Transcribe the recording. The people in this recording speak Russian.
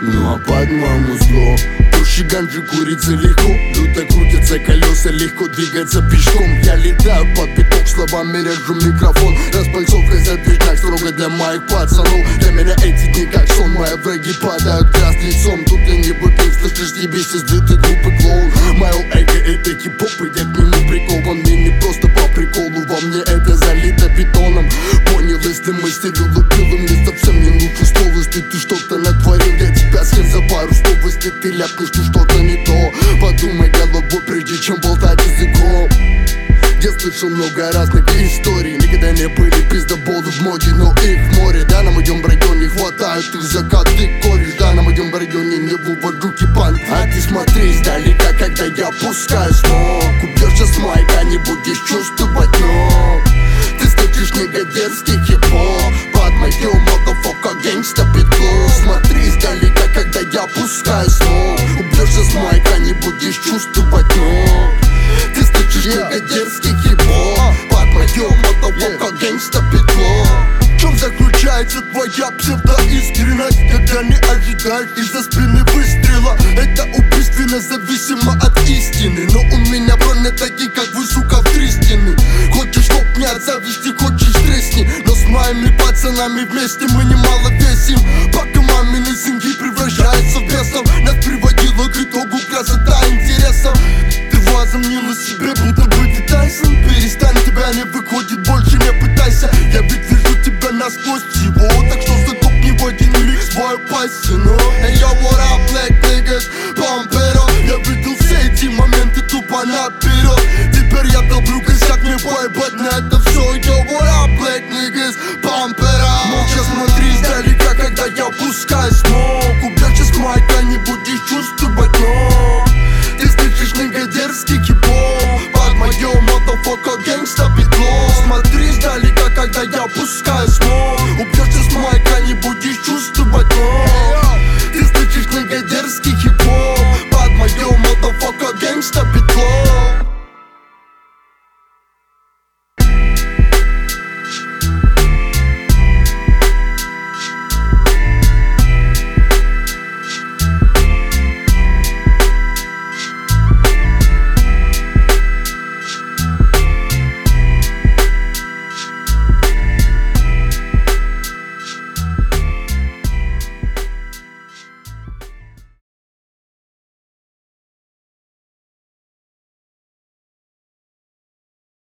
Ну а по-моему зло. Пуще ганджи курится легко, люто крутятся колеса, легко двигаться пешком. Я летаю под биток, словами режу микрофон. Распальцовка задвижняк строго для моих пацанов. Для меня эти дни как сон, мои враги падают грязь лицом. Тут я не бутыль, слышишь, тебе сидит и глупый клоун. Мое эго это хип-хоп, и я к нему прикован. Мне не просто по приколу, во мне это залито бетоном. Понял, если мыслью лупил, мне совсем не нужен стол. Если ты что-то натворил, я тебя съем за пару слов. Если ты ляпнешь, ну что-то не то, подумай головой, прежде чем болтать языком. Я слышал много разных историй, никогда не были пиздоболы в моде, но их море. Да, на моем районе хватают их закаты кореш. Да, на моем районе не вывожу кипан. А ты смотри издалека, когда я пускаю смог. Убьешься с майка, не будешь чувствовать ног. Ты слышишь негодерский хип-хоп под мое motherfucker gangsta петло. Смотри издалека, когда я пускаю смог. Убьешься с майка, не будешь чувствовать ног. Ты слышишь негодерский хип-хоп под мое motherfucker gangsta петло. В чем заключается твоя псевдоискренность, когда не ожидаешь из-за спины выстрела? Это убийственно зависимо от истины. Но у меня броня такие, как вы, сука, в Тристины. Хочешь лопни от зависти, хочешь тресни. Но с моими пацанами вместе мы немало весим. Пока мамины сынки превращаются в бесов. Нас приводила к итогу красота интересов. Ты возомнила себе, будто бы ты Тайсон. Перестань, тебя не выходит, больше не пытайся. Я ведь вижу тебя насквозь всего. Так что закопни в один миг свою пассину. Hey yo, what up, black niggas, pump it up. Я видел все эти моменты тупо наперед. Теперь я долблю косяк, мне поебать на это все. Yo, what up, black niggas, pump it up. Молча смотри издалека, когда я пускаю смог. Убьешься с майка, не будешь чувствовать ног.